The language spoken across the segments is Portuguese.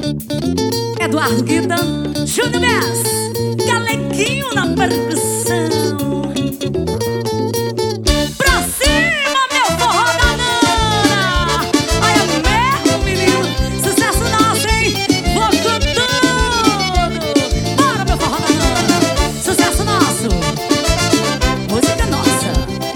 Eduardo Guida, Júnior Bess, Galeguinho na percussão. Pra cima, meu forró da Nana! Olha mesmo, menino, sucesso nosso, hein? Vou com tudo! Bora, meu forró da Nana! Sucesso nosso! Música nossa!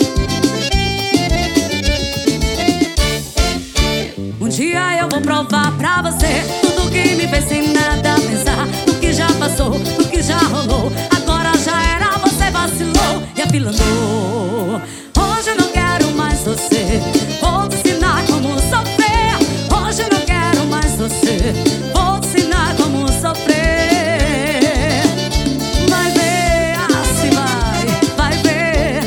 Um dia eu vou provar pra você tudo que me fez sem nada pensar, do que já passou, do que já rolou. Agora já era, você vacilou e apilantou. Hoje eu não quero mais você, vou te ensinar como sofrer. Hoje eu não quero mais você, vou te ensinar como sofrer. Vai ver, assim vai ver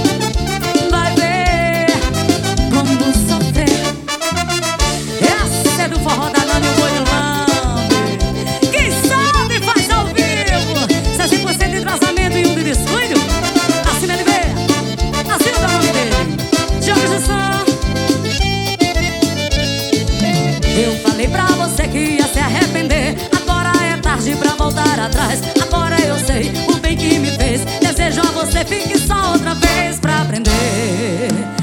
como sofrer. Essa é do forró da Nana e o Boi do Lambe. Quem sabe faz ao vivo, 60% de traçamento e um de descuido. Assim ele vê, assim o nome dele, Diogo Jussan. Eu falei pra você que ia se arrepender, agora é tarde pra voltar atrás. Agora eu sei o bem que me fez, desejo a você, fique só outra vez pra aprender.